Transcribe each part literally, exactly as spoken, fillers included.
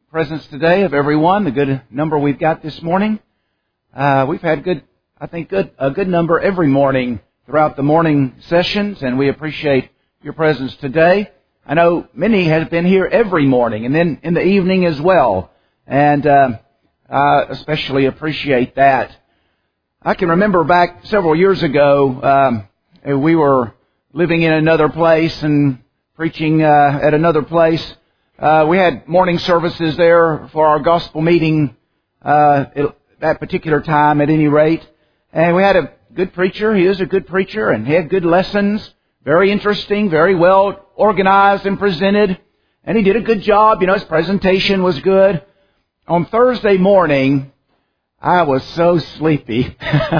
presence today of everyone, the good number we've got this morning. Uh, we've had good, I think, good a good number every morning throughout the morning sessions, and we appreciate your presence today. I know many have been here every morning, and then in the evening as well, and uh, I especially appreciate that. I can remember back several years ago, um, we were living in another place and preaching uh, at another place. Uh, we had morning services there for our gospel meeting uh, at that particular time, at any rate. And we had a good preacher. He is a good preacher, and he had good lessons. Very interesting, very well organized and presented. And he did a good job. You know, his presentation was good. On Thursday morning, I was so sleepy.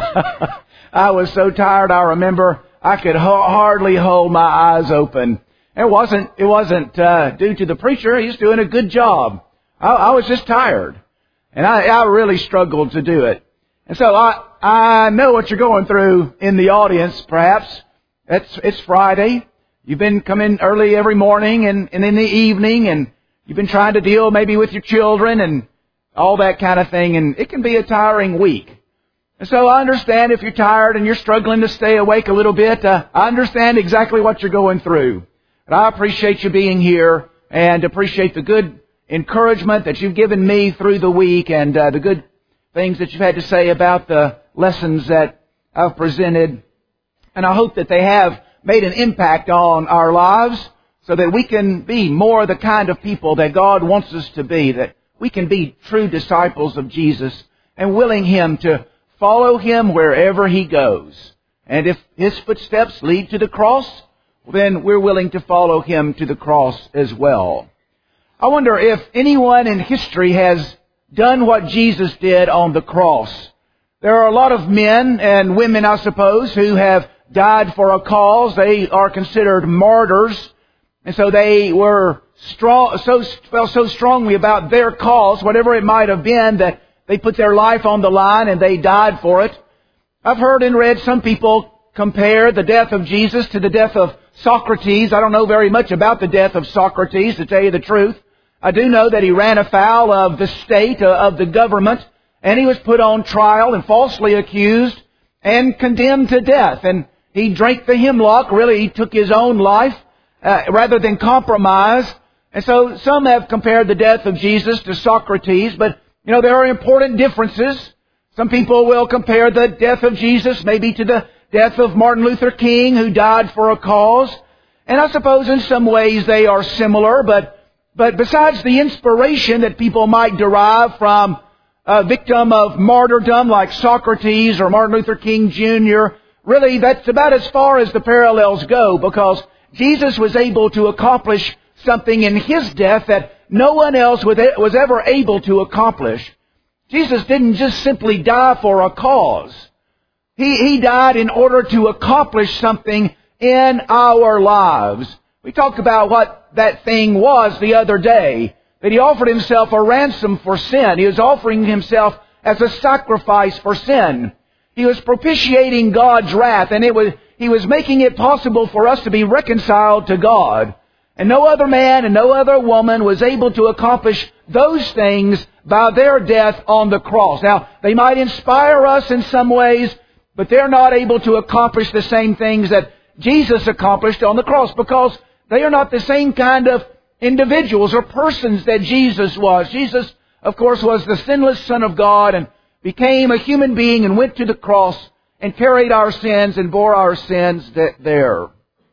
I was so tired. I remember I could ho- hardly hold my eyes open. It wasn't, it wasn't, uh, due to the preacher. He's doing a good job. I, I was just tired. And I, I really struggled to do it. And so I, I know what you're going through in the audience, perhaps. It's, it's Friday. You've been coming early every morning and, and in the evening, and you've been trying to deal maybe with your children and all that kind of thing. And it can be a tiring week. And so I understand if you're tired and you're struggling to stay awake a little bit. Uh, I understand exactly what you're going through. But I appreciate you being here and appreciate the good encouragement that you've given me through the week and uh, the good things that you've had to say about the lessons that I've presented. And I hope that they have made an impact on our lives so that we can be more the kind of people that God wants us to be, that we can be true disciples of Jesus and willing Him to follow Him wherever He goes. And if His footsteps lead to the cross, then we're willing to follow Him to the cross as well. I wonder if anyone in history has done what Jesus did on the cross. There are a lot of men and women, I suppose, who have died for a cause. They are considered martyrs. And so they were strong, so, felt so strongly about their cause, whatever it might have been, that they put their life on the line and they died for it. I've heard and read some people compare the death of Jesus to the death of Socrates. I don't know very much about the death of Socrates, to tell you the truth. I do know that he ran afoul of the state, of the government, and he was put on trial and falsely accused and condemned to death. And he drank the hemlock. Really, he took his own life uh, rather than compromise. And so some have compared the death of Jesus to Socrates, but, you know, there are important differences. Some people will compare the death of Jesus maybe to the death of Martin Luther King, who died for a cause. And I suppose in some ways they are similar, but, but besides the inspiration that people might derive from a victim of martyrdom like Socrates or Martin Luther King Junior, really that's about as far as the parallels go, because Jesus was able to accomplish something in His death that no one else was ever able to accomplish. Jesus didn't just simply die for a cause. He, he died in order to accomplish something in our lives. We talked about what that thing was the other day, that He offered Himself a ransom for sin. He was offering Himself as a sacrifice for sin. He was propitiating God's wrath, and it was, He was making it possible for us to be reconciled to God. And no other man and no other woman was able to accomplish those things by their death on the cross. Now, they might inspire us in some ways, but they're not able to accomplish the same things that Jesus accomplished on the cross, because they are not the same kind of individuals or persons that Jesus was. Jesus, of course, was the sinless Son of God and became a human being and went to the cross and carried our sins and bore our sins there.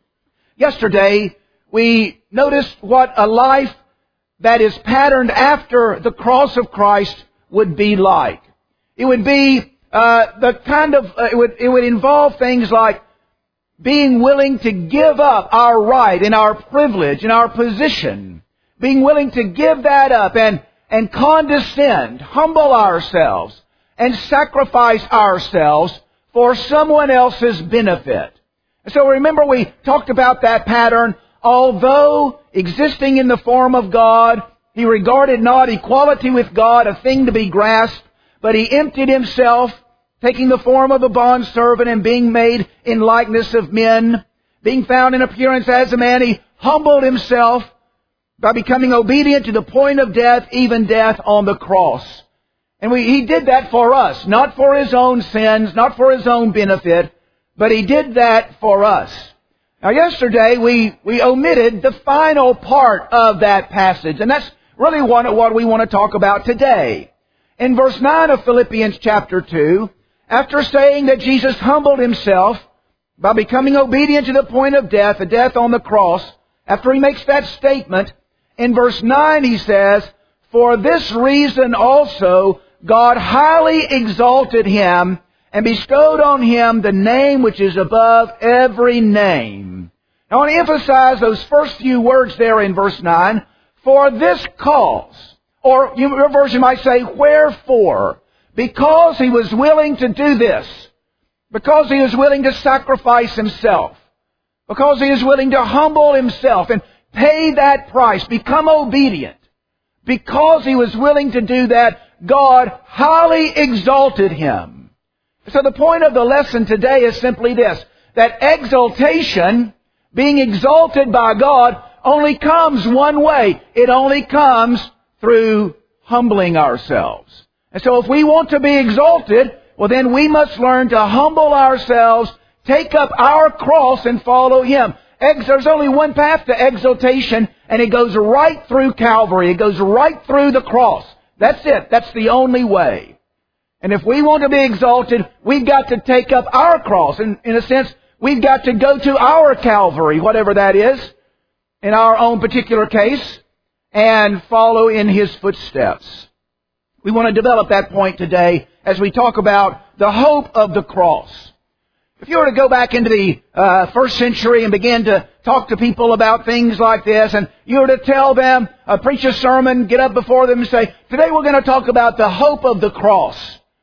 Yesterday, we noticed what a life that is patterned after the cross of Christ would be like. It would be Uh, the kind of, uh, it would, it would involve things like being willing to give up our right and our privilege and our position. Being willing to give that up and, and condescend, humble ourselves, and sacrifice ourselves for someone else's benefit. And so remember, we talked about that pattern. Although existing in the form of God, He regarded not equality with God a thing to be grasped, but He emptied Himself, taking the form of a bondservant and being made in likeness of men. Being found in appearance as a man, He humbled Himself by becoming obedient to the point of death, even death on the cross. And we, He did that for us, not for His own sins, not for His own benefit, but He did that for us. Now yesterday we, we omitted the final part of that passage, and that's really what, what we want to talk about today. In verse nine of Philippians chapter two, after saying that Jesus humbled Himself by becoming obedient to the point of death, a death on the cross, after He makes that statement, in verse nine He says, "For this reason also God highly exalted Him and bestowed on Him the name which is above every name." Now I want to emphasize those first few words there in verse nine. For this cause, or your version might say, wherefore, because He was willing to do this, because He was willing to sacrifice Himself, because He is willing to humble Himself and pay that price, become obedient, because He was willing to do that, God highly exalted Him. So the point of the lesson today is simply this, that exaltation, being exalted by God, only comes one way. It only comes through humbling ourselves. And so if we want to be exalted, well then we must learn to humble ourselves, take up our cross and follow Him. There's only one path to exaltation, and it goes right through Calvary. It goes right through the cross. That's it. That's the only way. And if we want to be exalted, we've got to take up our cross. And in a sense, we've got to go to our Calvary, whatever that is, in our own particular case, and follow in His footsteps. We want to develop that point today as we talk about the hope of the cross. If you were to go back into the uh, first century and begin to talk to people about things like this, and you were to tell them, uh, preach a sermon, get up before them and say, today we're going to talk about the hope of the cross.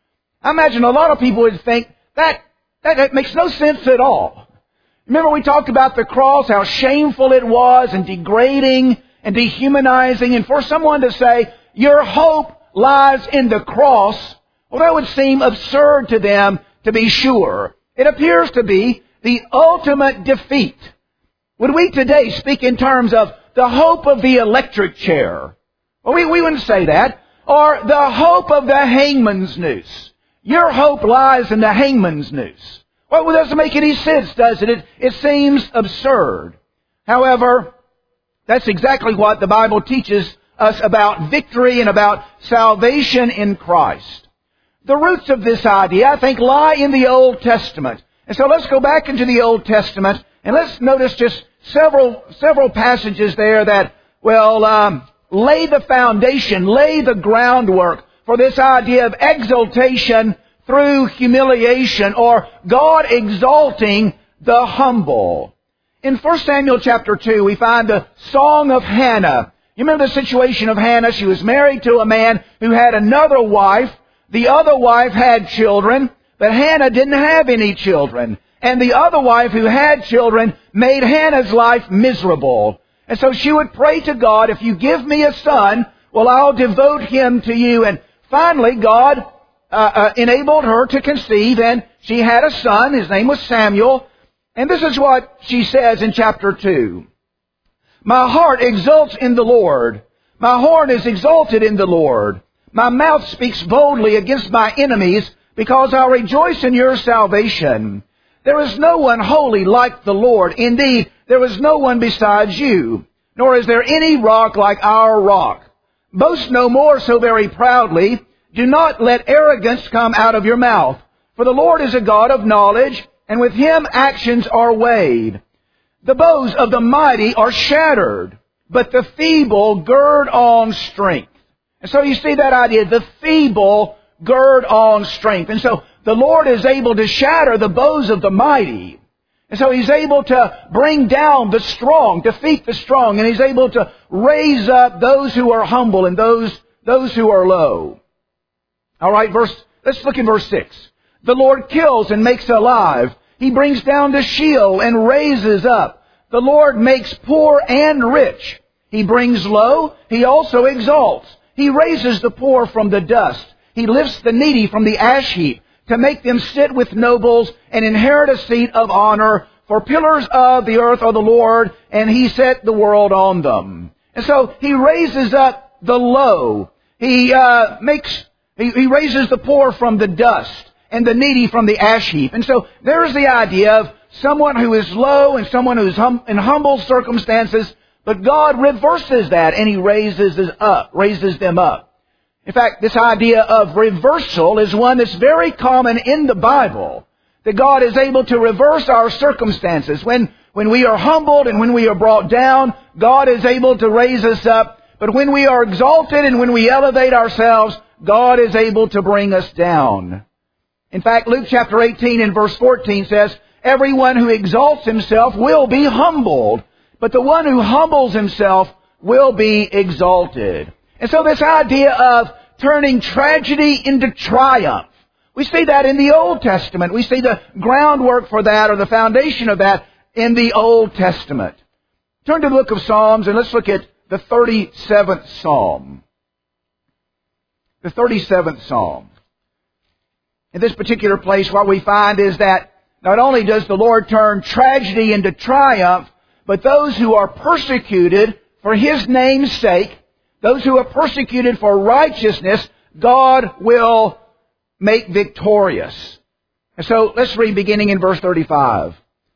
I imagine a lot of people would think, that, that, that makes no sense at all. Remember we talked about the cross, how shameful it was and degrading and dehumanizing, and for someone to say, your hope lies in the cross, well, that would seem absurd to them, to be sure. It appears to be the ultimate defeat. Would we today speak in terms of the hope of the electric chair? Well, we, we wouldn't say that. Or the hope of the hangman's noose. Your hope lies in the hangman's noose. Well, it doesn't make any sense, does it? It, it seems absurd. However, that's exactly what the Bible teaches us about victory and about salvation in Christ. The roots of this idea, I think, lie in the Old Testament. And so let's go back into the Old Testament and let's notice just several several passages there that, well, um, lay the foundation, lay the groundwork for this idea of exaltation through humiliation, or God exalting the humble. In First Samuel chapter two, we find the song of Hannah. You remember the situation of Hannah? She was married to a man who had another wife. The other wife had children, but Hannah didn't have any children. And the other wife who had children made Hannah's life miserable. And so she would pray to God, if you give me a son, well, I'll devote him to you. And finally, God uh, uh, enabled her to conceive, and she had a son. His name was Samuel. And this is what she says in chapter two. My heart exults in the Lord. My horn is exalted in the Lord. My mouth speaks boldly against my enemies, because I rejoice in your salvation. There is no one holy like the Lord. Indeed, there is no one besides you, nor is there any rock like our rock. Boast no more so very proudly. Do not let arrogance come out of your mouth. For the Lord is a God of knowledge, and with Him actions are weighed. The bows of the mighty are shattered, but the feeble gird on strength. And so you see that idea, the feeble gird on strength. And so the Lord is able to shatter the bows of the mighty. And so He's able to bring down the strong, defeat the strong, and He's able to raise up those who are humble and those, those who are low. All right, verse, let's look in verse six. The Lord kills and makes alive. He brings down to Sheol and raises up. The Lord makes poor and rich. He brings low. He also exalts. He raises the poor from the dust. He lifts the needy from the ash heap to make them sit with nobles and inherit a seat of honor. For pillars of the earth are the Lord, and He set the world on them. And so He raises up the low. He uh, makes, he, he raises the poor from the dust and the needy from the ash heap. And so there's the idea of someone who is low and someone who is hum, in humble circumstances, but God reverses that and He raises us up, raises them up. In fact, this idea of reversal is one that's very common in the Bible. That God is able to reverse our circumstances. When, when we are humbled and when we are brought down, God is able to raise us up. But when we are exalted and when we elevate ourselves, God is able to bring us down. In fact, Luke chapter eighteen and verse fourteen says, everyone who exalts himself will be humbled, but the one who humbles himself will be exalted. And so this idea of turning tragedy into triumph, we see that in the Old Testament. We see the groundwork for that, or the foundation of that, in the Old Testament. Turn to the book of Psalms and let's look at the thirty-seventh Psalm. The thirty-seventh Psalm. In this particular place, what we find is that not only does the Lord turn tragedy into triumph, but those who are persecuted for His name's sake, those who are persecuted for righteousness, God will make victorious. And so let's read beginning in verse thirty-five.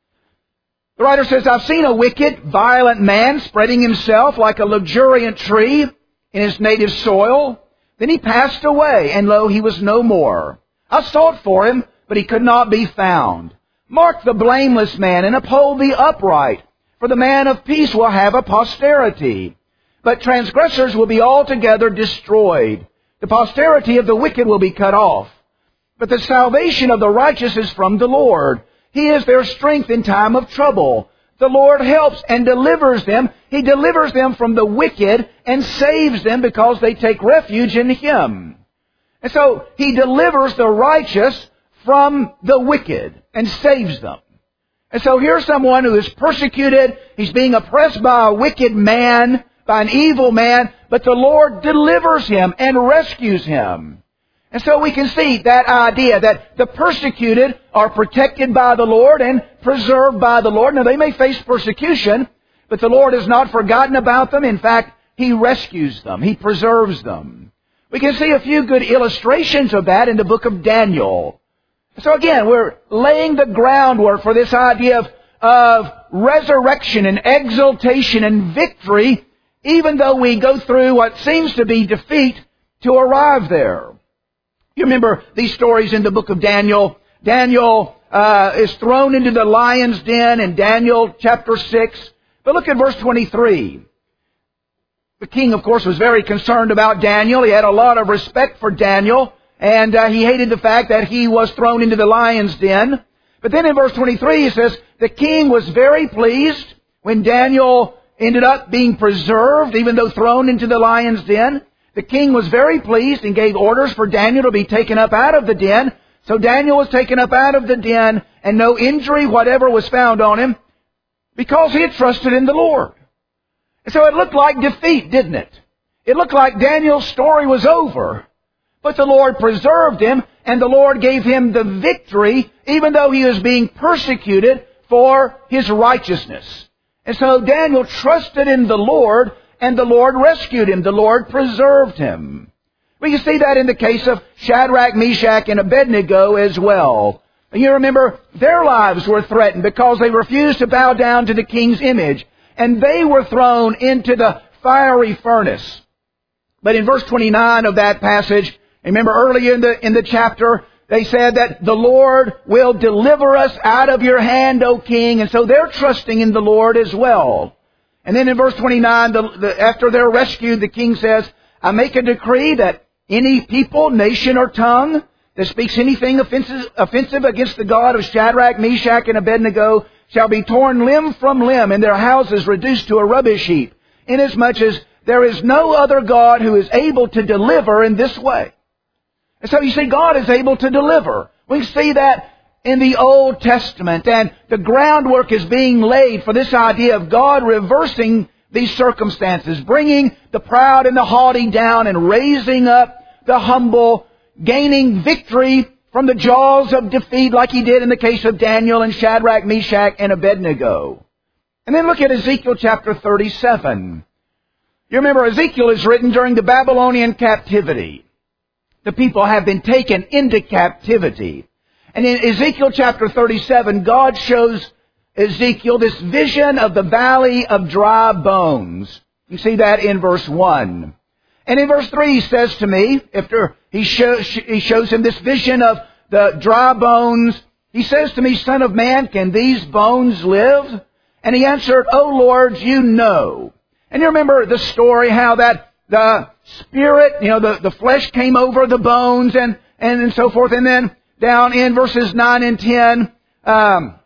The writer says, I've seen a wicked, violent man spreading himself like a luxuriant tree in his native soil. Then he passed away, and lo, he was no more. I sought for him, but he could not be found. Mark the blameless man and uphold the upright, for the man of peace will have a posterity. But transgressors will be altogether destroyed. The posterity of the wicked will be cut off. But the salvation of the righteous is from the Lord. He is their strength in time of trouble. The Lord helps and delivers them. He delivers them from the wicked and saves them because they take refuge in Him. And so He delivers the righteous from the wicked and saves them. And so here's someone who is persecuted. He's being oppressed by a wicked man, by an evil man, but the Lord delivers him and rescues him. And so we can see that idea that the persecuted are protected by the Lord and preserved by the Lord. Now they may face persecution, but the Lord has not forgotten about them. In fact, He rescues them. He preserves them. We can see a few good illustrations of that in the book of Daniel. So again, we're laying the groundwork for this idea of, of resurrection and exaltation and victory, even though we go through what seems to be defeat to arrive there. You remember these stories in the book of Daniel. Daniel uh, is thrown into the lion's den in Daniel chapter six. But look at verse twenty-three. The king, of course, was very concerned about Daniel. He had a lot of respect for Daniel. And uh, he hated the fact that he was thrown into the lion's den. But then in verse twenty-three he says, the king was very pleased when Daniel ended up being preserved, even though thrown into the lion's den. The king was very pleased and gave orders for Daniel to be taken up out of the den. So Daniel was taken up out of the den, and no injury whatever was found on him, because he had trusted in the Lord. And so it looked like defeat, didn't it? It looked like Daniel's story was over. But the Lord preserved him, and the Lord gave him the victory, even though he was being persecuted for his righteousness. And so Daniel trusted in the Lord, and the Lord rescued him. The Lord preserved him. We can see that in the case of Shadrach, Meshach, and Abednego as well. And you remember, their lives were threatened because they refused to bow down to the king's image. And they were thrown into the fiery furnace. But in verse twenty-nine of that passage, remember earlier in the, in the chapter, they said that the Lord will deliver us out of your hand, O king. And so they're trusting in the Lord as well. And then in verse twenty-nine, the, the, after they're rescued, the king says, I make a decree that any people, nation, or tongue that speaks anything offensive, offensive against the God of Shadrach, Meshach, and Abednego shall be torn limb from limb and their houses reduced to a rubbish heap, inasmuch as there is no other God who is able to deliver in this way. And so you see, God is able to deliver. We see that in the Old Testament, and the groundwork is being laid for this idea of God reversing these circumstances, bringing the proud and the haughty down and raising up the humble, gaining victory from the jaws of defeat like He did in the case of Daniel and Shadrach, Meshach, and Abednego. And then look at Ezekiel chapter thirty-seven. You remember Ezekiel is written during the Babylonian captivity. The people have been taken into captivity. And in Ezekiel chapter thirty-seven, God shows Ezekiel this vision of the valley of dry bones. You see that in verse one. And in verse three he says to me, after he shows, he shows him this vision of the dry bones, he says to me, Son of man, can these bones live? And he answered, O Lord, you know. And you remember the story how that the spirit, you know, the, the flesh came over the bones and, and, and so forth. And then down in verses nine and ten, um,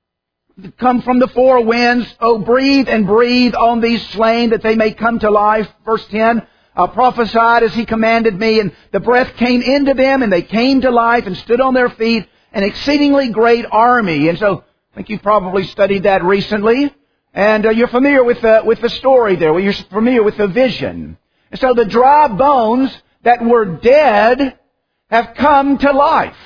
come from the four winds, oh, breathe and breathe on these slain that they may come to life. Verse ten, I prophesied as he commanded me, and the breath came into them, and they came to life and stood on their feet, an exceedingly great army. And so I think you've probably studied that recently. And uh, you're familiar with the, with the story there. You're familiar with the vision. And so the dry bones that were dead have come to life.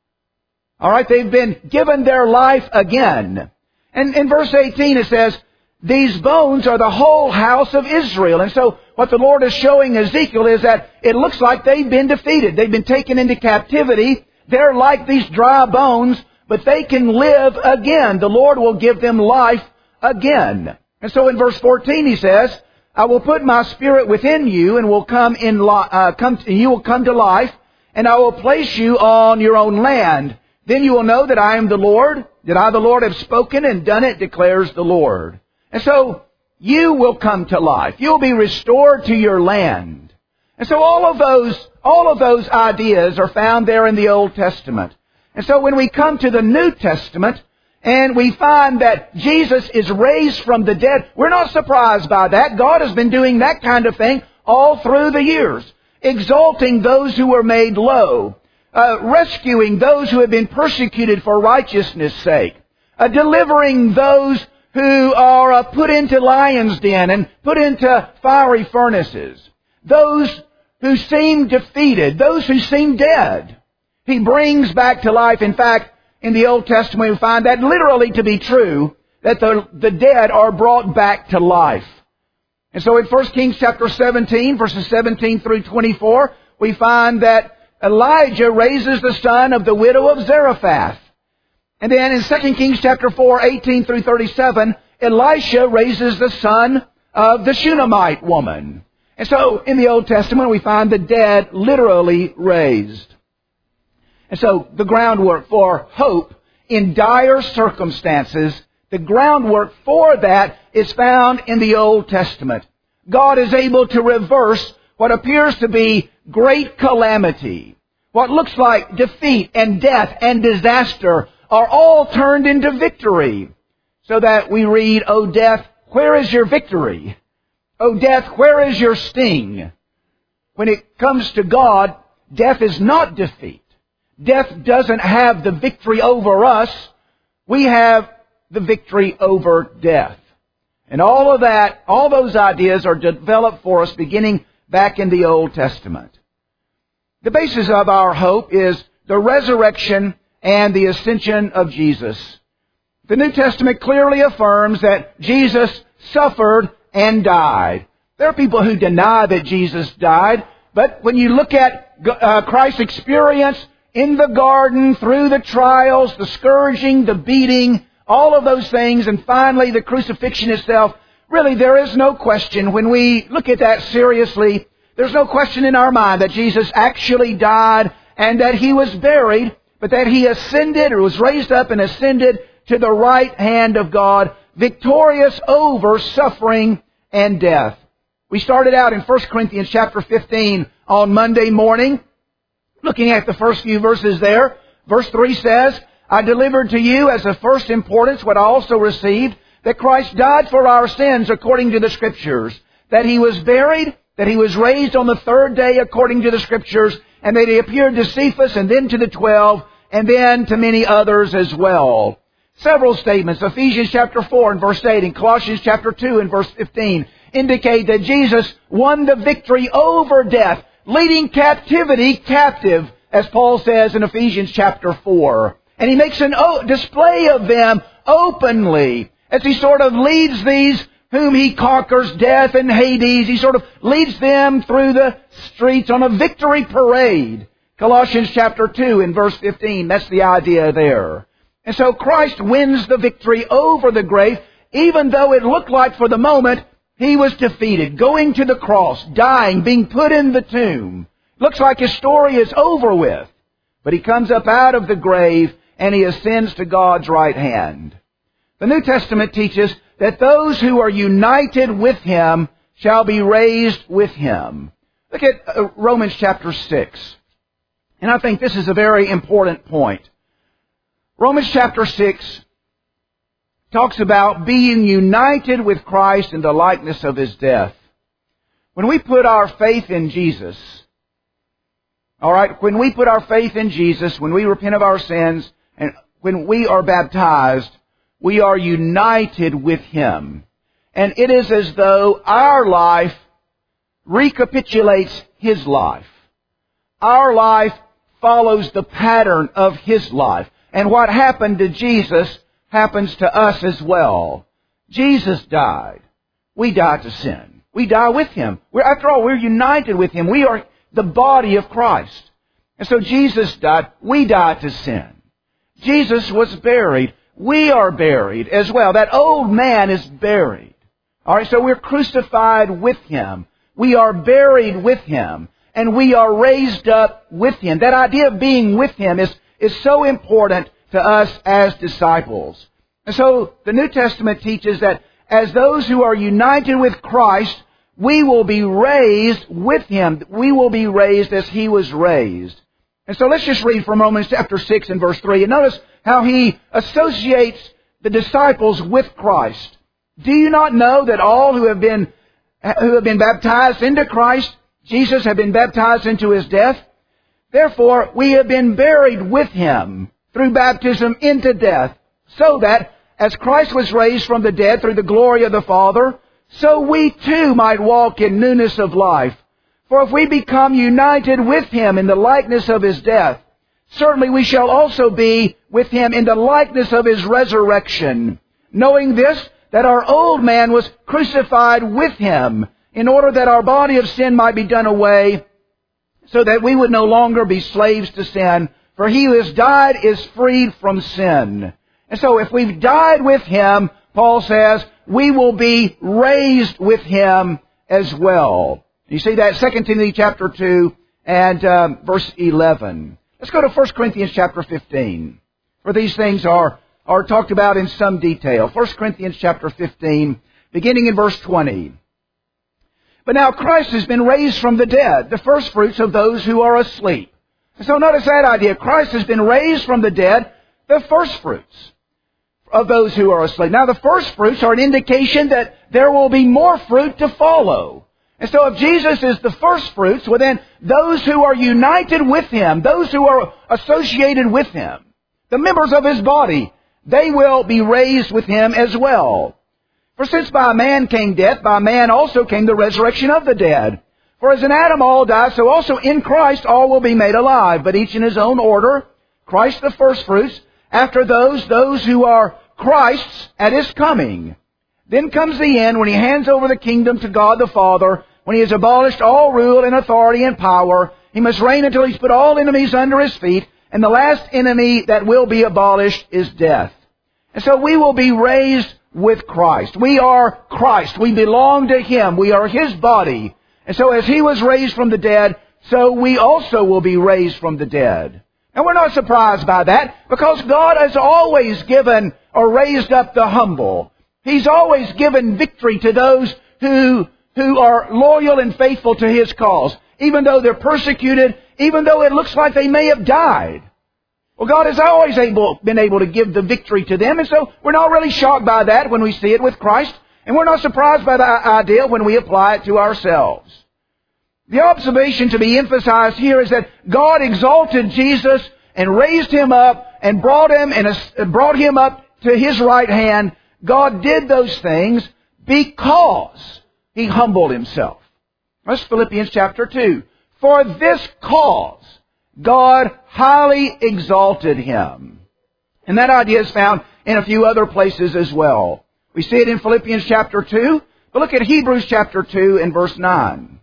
All right, they've been given their life again. And in verse eighteen it says, these bones are the whole house of Israel. And so what the Lord is showing Ezekiel is that it looks like they've been defeated. They've been taken into captivity. They're like these dry bones, but they can live again. The Lord will give them life again. And so in verse fourteen he says, I will put my spirit within you and will come in li- uh, come to, you will come to life, and I will place you on your own land. Then you will know that I am the Lord, that I the Lord have spoken and done it, declares the Lord. And so you will come to life. You'll be restored to your land. And so all of those all of those ideas are found there in the Old Testament. And so when we come to the New Testament, and we find that Jesus is raised from the dead, we're not surprised by that. God has been doing that kind of thing all through the years, exalting those who were made low, uh, rescuing those who have been persecuted for righteousness' sake, uh, delivering those who are uh, put into lions' den and put into fiery furnaces, those who seem defeated, those who seem dead. He brings back to life. In fact, in the Old Testament, we find that literally to be true, that the, the dead are brought back to life. And so in First Kings chapter seventeen, verses seventeen through twenty-four, we find that Elijah raises the son of the widow of Zarephath. And then in Second Kings chapter four, eighteen through thirty-seven, Elisha raises the son of the Shunammite woman. And so in the Old Testament, we find the dead literally raised. And so the groundwork for hope in dire circumstances, the groundwork for that is found in the Old Testament. God is able to reverse what appears to be great calamity. What looks like defeat and death and disaster are all turned into victory. So that we read, O death, where is your victory? O death, where is your sting? When it comes to God, death is not defeat. Death doesn't have the victory over us. We have the victory over death. And all of that, all those ideas are developed for us beginning back in the Old Testament. The basis of our hope is the resurrection and the ascension of Jesus. The New Testament clearly affirms that Jesus suffered and died. There are people who deny that Jesus died, but when you look at uh, Christ's experience in the garden, through the trials, the scourging, the beating, all of those things, and finally the crucifixion itself, really there is no question, when we look at that seriously, there's no question in our mind that Jesus actually died and that He was buried, but that He ascended or was raised up and ascended to the right hand of God, victorious over suffering and death. We started out in First Corinthians chapter fifteen on Monday morning, looking at the first few verses there. Verse three says, I delivered to you as of first importance what I also received, that Christ died for our sins according to the Scriptures, that He was buried, that He was raised on the third day according to the Scriptures, and that He appeared to Cephas and then to the twelve, and then to many others as well. Several statements, Ephesians chapter four and verse eight, and Colossians chapter two and verse fifteen, indicate that Jesus won the victory over death, leading captivity captive, as Paul says in Ephesians chapter four. And He makes a o- display of them openly, as He sort of leads these whom He conquers death and Hades. He sort of leads them through the streets on a victory parade. Colossians chapter two and verse fifteen, that's the idea there. And so Christ wins the victory over the grave, even though it looked like for the moment He was defeated, going to the cross, dying, being put in the tomb. Looks like His story is over with. But He comes up out of the grave and He ascends to God's right hand. The New Testament teaches that those who are united with Him shall be raised with Him. Look at Romans chapter six. And I think this is a very important point. Romans chapter six talks about being united with Christ in the likeness of His death. When we put our faith in Jesus, all right, when we put our faith in Jesus, when we repent of our sins, and when we are baptized, we are united with Him. And it is as though our life recapitulates His life. Our life follows the pattern of His life. And what happened to Jesus happens to us as well. Jesus died. We die to sin. We die with Him. We're, after all, we're united with Him. We are the body of Christ. And so Jesus died. We die to sin. Jesus was buried. We are buried as well. That old man is buried. All right, so we're crucified with Him. We are buried with Him. And we are raised up with Him. That idea of being with Him is, is so important to us as disciples. And so the New Testament teaches that as those who are united with Christ, we will be raised with Him. We will be raised as He was raised. And so let's just read from Romans chapter six and verse three. And notice how He associates the disciples with Christ. Do you not know that all who have been, who have been baptized into Christ, Jesus have been baptized into His death? Therefore, we have been buried with Him through baptism into death, so that as Christ was raised from the dead through the glory of the Father, so we too might walk in newness of life. For if we become united with Him in the likeness of His death, certainly we shall also be with Him in the likeness of His resurrection, knowing this, that our old man was crucified with Him, in order that our body of sin might be done away, so that we would no longer be slaves to sin. For he who has died is freed from sin. And so if we've died with Him, Paul says, we will be raised with Him as well. You see that Second Timothy chapter two and um, verse eleven. Let's go to First Corinthians chapter fifteen, where these things are, are talked about in some detail. First Corinthians chapter fifteen, beginning in verse twenty. But now Christ has been raised from the dead, the first fruits of those who are asleep. So notice that idea. Christ has been raised from the dead, the first fruits of those who are asleep. Now the first fruits are an indication that there will be more fruit to follow. And so if Jesus is the first fruits, well then those who are united with Him, those who are associated with Him, the members of His body, they will be raised with Him as well. For since by a man came death, by a man also came the resurrection of the dead. For as in Adam all die, so also in Christ all will be made alive, but each in his own order. Christ the firstfruits, after those, those who are Christ's at His coming. Then comes the end, when He hands over the kingdom to God the Father, when He has abolished all rule and authority and power. He must reign until He's put all enemies under His feet, and the last enemy that will be abolished is death. And so we will be raised with Christ. We are Christ. We belong to Him. We are His body. And so as He was raised from the dead, so we also will be raised from the dead. And we're not surprised by that, because God has always given or raised up the humble. He's always given victory to those who, who are loyal and faithful to His cause, even though they're persecuted, even though it looks like they may have died. Well, God has always able, been able to give the victory to them, and so we're not really shocked by that when we see it with Christ, and we're not surprised by the idea when we apply it to ourselves. The observation to be emphasized here is that God exalted Jesus and raised Him up and brought Him and brought Him up to His right hand. God did those things because He humbled Himself. That's Philippians chapter two. For this cause, God highly exalted Him. And that idea is found in a few other places as well. We see it in Philippians chapter two. But look at Hebrews chapter two and verse nine.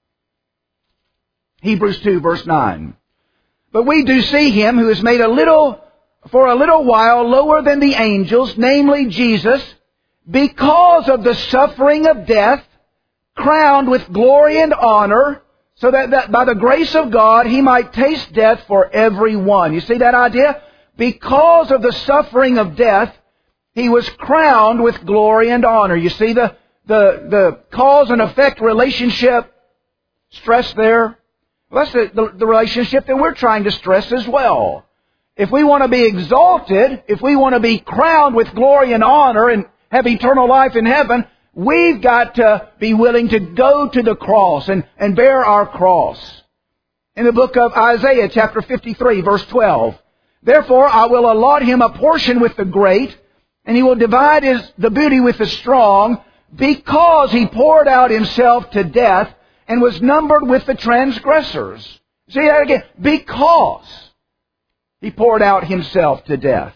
Hebrews two verse nine. But we do see Him who is made a little, for a little while lower than the angels, namely Jesus, because of the suffering of death, crowned with glory and honor, so that, that by the grace of God He might taste death for everyone. You see that idea? Because of the suffering of death, He was crowned with glory and honor. You see the, the, the cause and effect relationship stressed there? Well, that's the, the, the relationship that we're trying to stress as well. If we want to be exalted, if we want to be crowned with glory and honor and have eternal life in heaven, we've got to be willing to go to the cross and, and bear our cross. In the book of Isaiah, chapter fifty-three, verse twelve, therefore I will allot him a portion with the great, and he will divide his, the booty with the strong, because he poured out himself to death and was numbered with the transgressors. See that again? Because he poured out himself to death.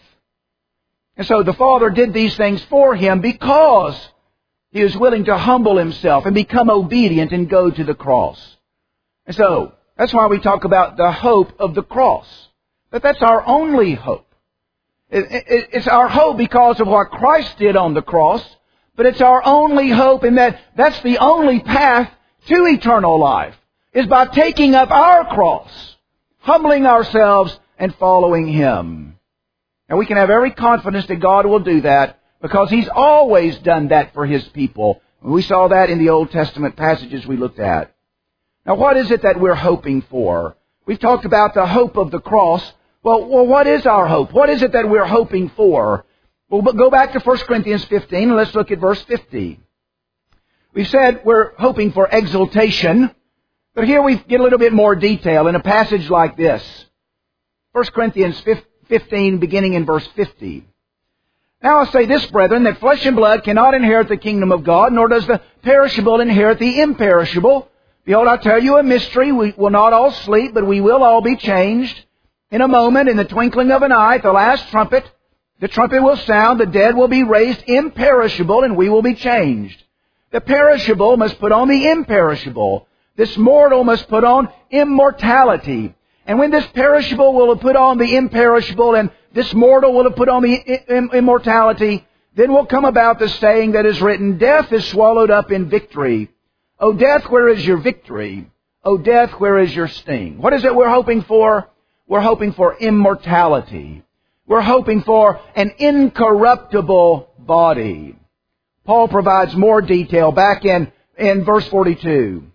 And so the Father did these things for him because he was willing to humble himself and become obedient and go to the cross. And so that's why we talk about the hope of the cross. But that's our only hope. It, it, it's our hope because of what Christ did on the cross, but it's our only hope in that that's the only path to eternal life, is by taking up our cross, humbling ourselves, and following Him. And we can have every confidence that God will do that because He's always done that for His people. We saw that in the Old Testament passages we looked at. Now, what is it that we're hoping for? We've talked about the hope of the cross. Well, well, what is our hope? What is it that we're hoping for? Well, go back to First Corinthians fifteen and let's look at verse fifty. We've said we're hoping for exaltation, but here we get a little bit more detail in a passage like this. First Corinthians fifteen, beginning in verse fifty. Now I say this, brethren, that flesh and blood cannot inherit the kingdom of God, nor does the perishable inherit the imperishable. Behold, I tell you a mystery. We will not all sleep, but we will all be changed. In a moment, in the twinkling of an eye, at the last trumpet, the trumpet will sound, the dead will be raised imperishable, and we will be changed. The perishable must put on the imperishable. This mortal must put on immortality. And when this perishable will have put on the imperishable, and this mortal will have put on the immortality, then will come about the saying that is written, death is swallowed up in victory. O death, where is your victory? O death, where is your sting? What is it we're hoping for? We're hoping for immortality. We're hoping for an incorruptible body. Paul provides more detail back in, in verse forty-two.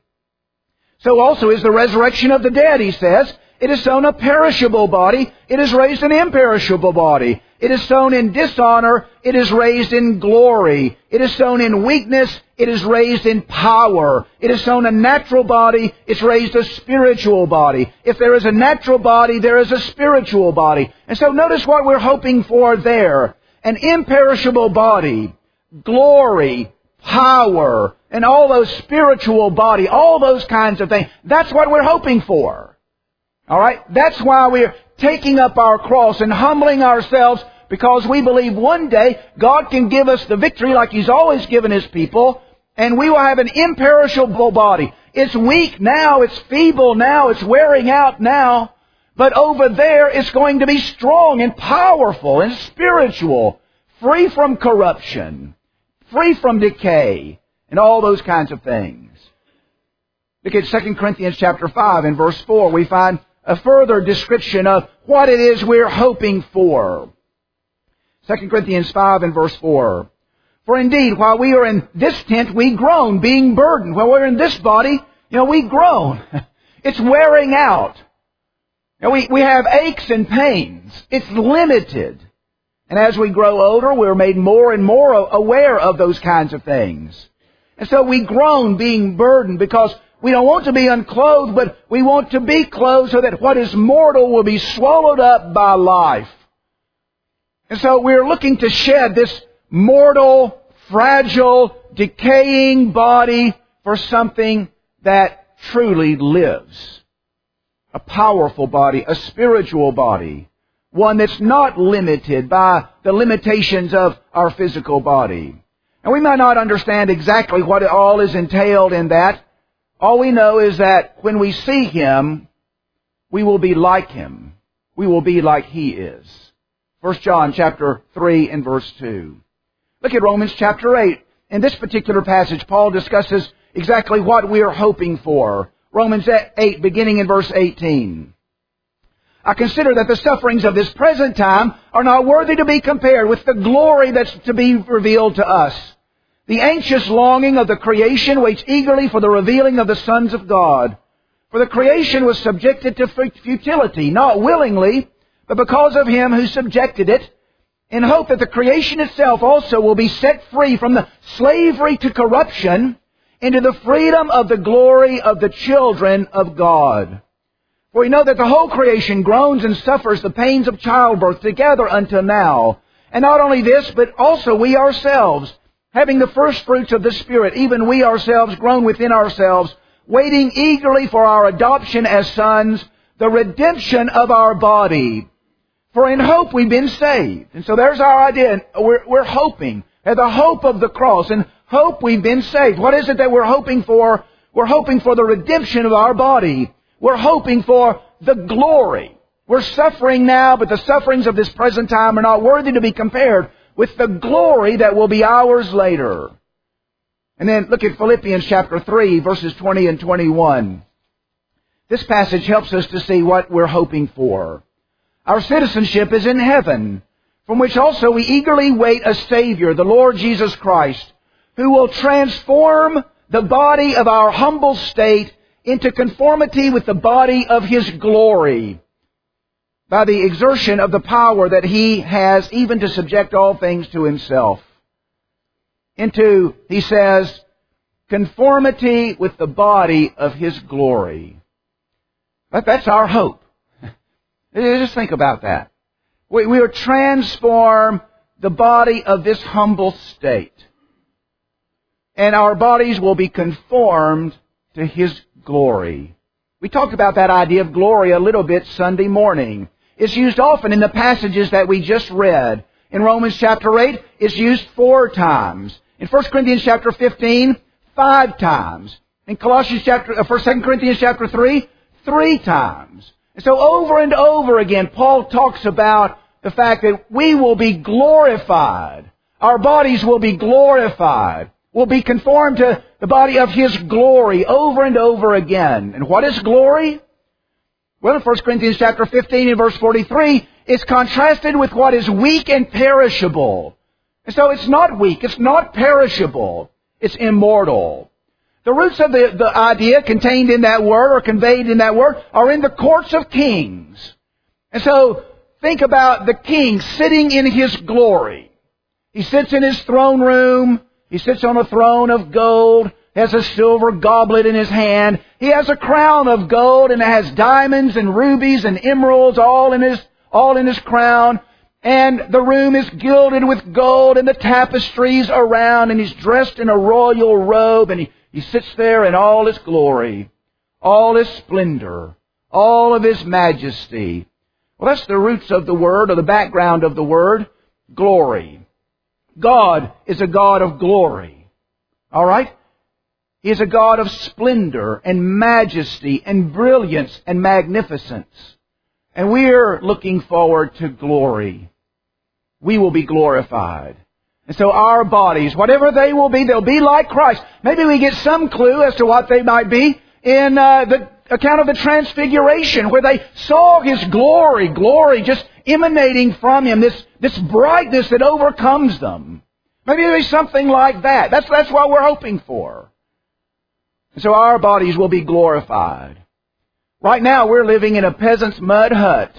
So also is the resurrection of the dead, he says. It is sown a perishable body. It is raised an imperishable body. It is sown in dishonor. It is raised in glory. It is sown in weakness. It is raised in power. It is sown a natural body. It's raised a spiritual body. If there is a natural body, there is a spiritual body. And so notice what we're hoping for there. An imperishable body, glory, power, and all those spiritual body, all those kinds of things. That's what we're hoping for. All right? That's why we're taking up our cross and humbling ourselves, because we believe one day God can give us the victory like He's always given His people, and we will have an imperishable body. It's weak now, it's feeble now, it's wearing out now, but over there it's going to be strong and powerful and spiritual, free from corruption, free from decay, and all those kinds of things. Look at Second Corinthians chapter five and verse four. We find a further description of what it is we're hoping for. Second Corinthians five and verse four. For indeed, while we are in this tent, we groan, being burdened. While we're in this body, you know, we groan. It's wearing out. You know, we, we have aches and pains. It's limited. And as we grow older, we're made more and more aware of those kinds of things. And so we groan, being burdened, because we don't want to be unclothed, but we want to be clothed so that what is mortal will be swallowed up by life. And so we're looking to shed this mortal, fragile, decaying body for something that truly lives. A powerful body, a spiritual body. One that's not limited by the limitations of our physical body. And we might not understand exactly what all is entailed in that. All we know is that when we see Him, we will be like Him. We will be like He is. First John chapter three and verse two. Look at Romans chapter eight. In this particular passage, Paul discusses exactly what we are hoping for. Romans eight, beginning in verse eighteen. I consider that the sufferings of this present time are not worthy to be compared with the glory that's to be revealed to us. The anxious longing of the creation waits eagerly for the revealing of the sons of God. For the creation was subjected to futility, not willingly, but because of Him who subjected it, in hope that the creation itself also will be set free from the slavery to corruption into the freedom of the glory of the children of God. For we know that the whole creation groans and suffers the pains of childbirth together until now. And not only this, but also we ourselves, having the first fruits of the Spirit, even we ourselves groan within ourselves, waiting eagerly for our adoption as sons, the redemption of our body. For in hope we've been saved. And so there's our idea. We're, we're hoping. At the hope of the cross. And hope we've been saved. What is it that we're hoping for? We're hoping for the redemption of our body. We're hoping for the glory. We're suffering now, but the sufferings of this present time are not worthy to be compared with the glory that will be ours later. And then look at Philippians chapter three, verses twenty and twenty-one. This passage helps us to see what we're hoping for. Our citizenship is in heaven, from which also we eagerly wait a Savior, the Lord Jesus Christ, who will transform the body of our humble state into conformity with the body of His glory, by the exertion of the power that He has even to subject all things to Himself. Into, he says, conformity with the body of His glory. But that's our hope. Just think about that. We, we will transform the body of this humble state. And our bodies will be conformed to His glory. We talked about that idea of glory a little bit Sunday morning. It's used often in the passages that we just read. In Romans chapter eight, it's used four times. In First Corinthians chapter fifteen, five times. In Colossians chapter, uh, First Second Corinthians chapter three, three times. And so over and over again, Paul talks about the fact that we will be glorified. Our bodies will be glorified. Will be conformed to the body of His glory over and over again. And what is glory? Well, in First Corinthians chapter fifteen and verse forty-three, it's contrasted with what is weak and perishable. And so it's not weak, it's not perishable, it's immortal. The roots of the, the idea contained in that word or conveyed in that word are in the courts of kings. And so think about the king sitting in his glory. He sits in his throne room. He sits on a throne of gold, has a silver goblet in his hand. He has a crown of gold and it has diamonds and rubies and emeralds all in his, all in his crown. And the room is gilded with gold and the tapestries around, and he's dressed in a royal robe, and he, he sits there in all his glory, all his splendor, all of his majesty. Well, that's the roots of the word, or the background of the word, glory. God is a God of glory. All right? He is a God of splendor and majesty and brilliance and magnificence. And we're looking forward to glory. We will be glorified. And so our bodies, whatever they will be, they'll be like Christ. Maybe we get some clue as to what they might be in uh, the account of the Transfiguration, where they saw His glory, glory just emanating from Him, this, this brightness that overcomes them. Maybe there'll be something like that. That's, that's what we're hoping for. And so our bodies will be glorified. Right now we're living in a peasant's mud hut.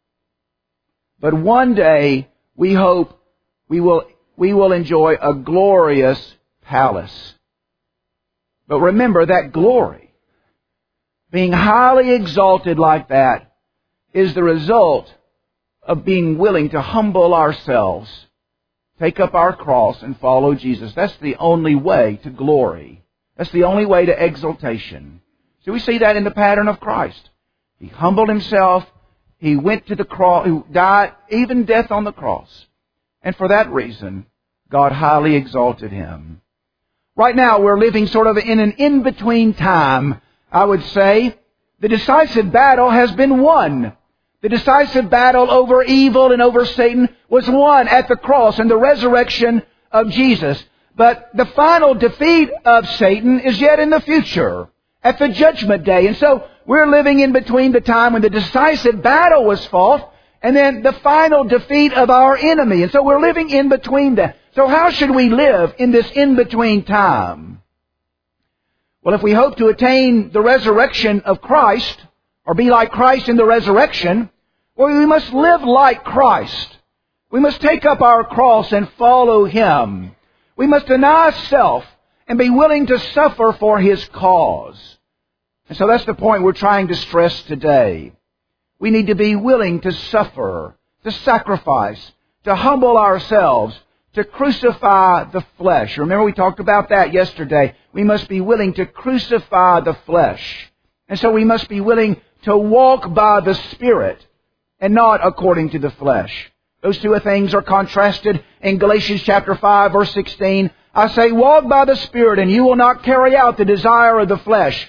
But one day we hope we will, we will enjoy a glorious palace. But remember that glory, being highly exalted like that, is the result of being willing to humble ourselves, take up our cross and follow Jesus. That's the only way to glory. That's the only way to exaltation. So we see that in the pattern of Christ. He humbled Himself. He went to the cross, He died, even death on the cross. And for that reason, God highly exalted Him. Right now we're living sort of in an in-between time, I would say. The decisive battle has been won. The decisive battle over evil and over Satan was won at the cross and the resurrection of Jesus. But the final defeat of Satan is yet in the future, at the judgment day. And so we're living in between the time when the decisive battle was fought and then the final defeat of our enemy. And so we're living in between that. So how should we live in this in-between time? Well, if we hope to attain the resurrection of Christ, or be like Christ in the resurrection, well, we must live like Christ. We must take up our cross and follow Him. We must deny self and be willing to suffer for His cause. And so that's the point we're trying to stress today. We need to be willing to suffer, to sacrifice, to humble ourselves, to crucify the flesh. Remember we talked about that yesterday. We must be willing to crucify the flesh. And so we must be willing to walk by the Spirit and not according to the flesh. Those two things are contrasted in Galatians chapter five, verse sixteen. I say, walk by the Spirit, and you will not carry out the desire of the flesh.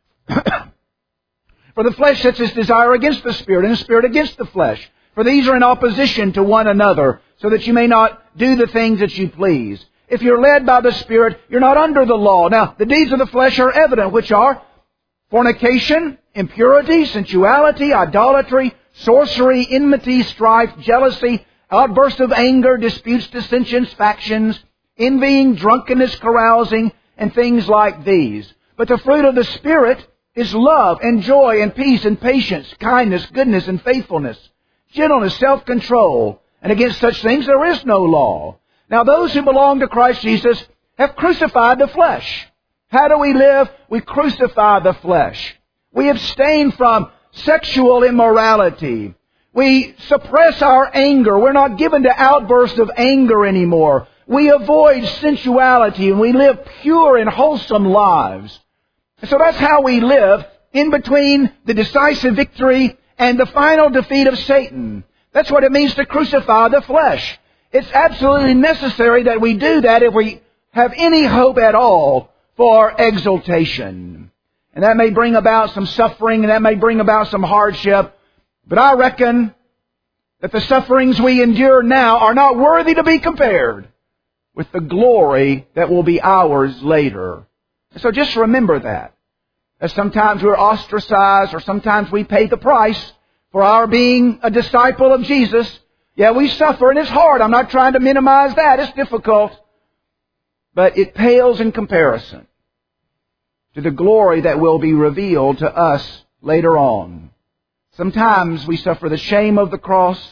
For the flesh sets its desire against the Spirit, and the Spirit against the flesh. For these are in opposition to one another, so that you may not do the things that you please. If you're led by the Spirit, you're not under the law. Now, the deeds of the flesh are evident, which are fornication, impurity, sensuality, idolatry, sorcery, enmity, strife, jealousy, outbursts of anger, disputes, dissensions, factions, envying, drunkenness, carousing, and things like these. But the fruit of the Spirit is love and joy and peace and patience, kindness, goodness, and faithfulness, gentleness, self-control. And against such things there is no law. Now those who belong to Christ Jesus have crucified the flesh. How do we live? We crucify the flesh. We abstain from sexual immorality. We suppress our anger. We're not given to outbursts of anger anymore. We avoid sensuality and we live pure and wholesome lives. So that's how we live in between the decisive victory and the final defeat of Satan. That's what it means to crucify the flesh. It's absolutely necessary that we do that if we have any hope at all for exaltation. And that may bring about some suffering, and that may bring about some hardship. But I reckon that the sufferings we endure now are not worthy to be compared with the glory that will be ours later. So just remember that. That sometimes we're ostracized, or sometimes we pay the price for our being a disciple of Jesus. Yeah, we suffer, and it's hard. I'm not trying to minimize that. It's difficult. But it pales in comparison to the glory that will be revealed to us later on. Sometimes we suffer the shame of the cross.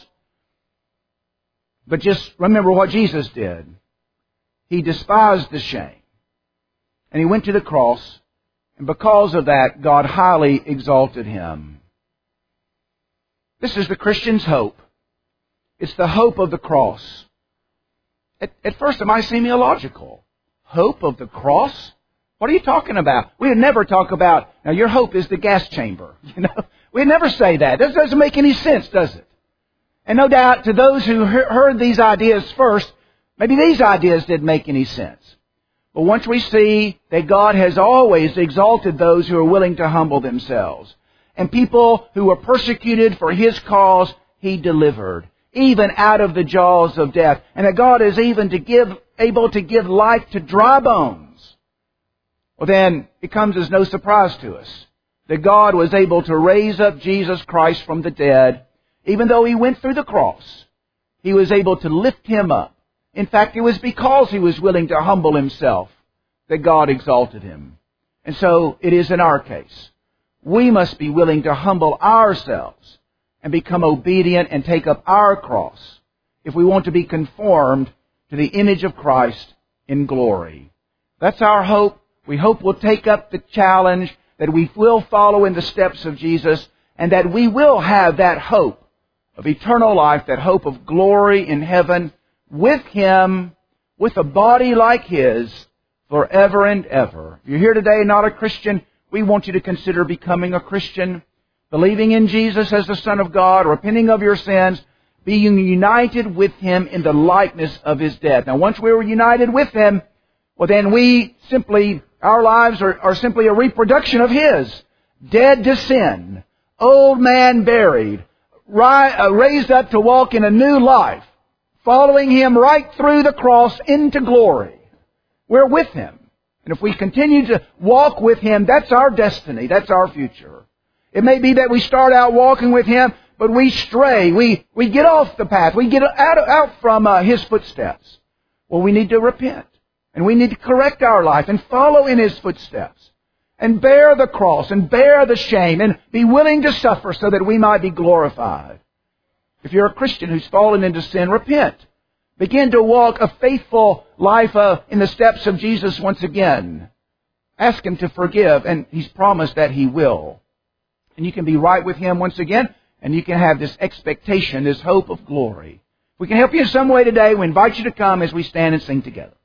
But just remember what Jesus did. He despised the shame. And He went to the cross. And because of that, God highly exalted Him. This is the Christian's hope. It's the hope of the cross. At, at first it might seem illogical. Hope of the cross? What are you talking about? We would never talk about, now your hope is the gas chamber. You know, we'd never say that. This doesn't make any sense, does it? And no doubt to those who heard these ideas first, maybe these ideas didn't make any sense. But once we see that God has always exalted those who are willing to humble themselves, and people who were persecuted for His cause, He delivered, even out of the jaws of death. And that God is even to give, able to give life to dry bones. Well, then it comes as no surprise to us that God was able to raise up Jesus Christ from the dead. Even though He went through the cross, He was able to lift Him up. In fact, it was because He was willing to humble Himself that God exalted Him. And so it is in our case. We must be willing to humble ourselves and become obedient and take up our cross if we want to be conformed to the image of Christ in glory. That's our hope. We hope we'll take up the challenge, that we will follow in the steps of Jesus, and that we will have that hope of eternal life, that hope of glory in heaven with Him, with a body like His, forever and ever. If you're here today not a Christian, we want you to consider becoming a Christian, believing in Jesus as the Son of God, repenting of your sins, being united with Him in the likeness of His death. Now, once we were united with Him, well, then we simply, our lives are, are simply a reproduction of His. Dead to sin, old man buried, ri- uh, raised up to walk in a new life, following Him right through the cross into glory. We're with Him. And if we continue to walk with Him, that's our destiny. That's our future. It may be that we start out walking with Him, but we stray. We, we get off the path. We get out, out from uh, His footsteps. Well, we need to repent. And we need to correct our life and follow in His footsteps. And bear the cross and bear the shame and be willing to suffer so that we might be glorified. If you're a Christian who's fallen into sin, repent. Begin to walk a faithful life uh, in the steps of Jesus once again. Ask Him to forgive, and He's promised that He will. And you can be right with Him once again, and you can have this expectation, this hope of glory. If we can help you in some way today, we invite you to come as we stand and sing together.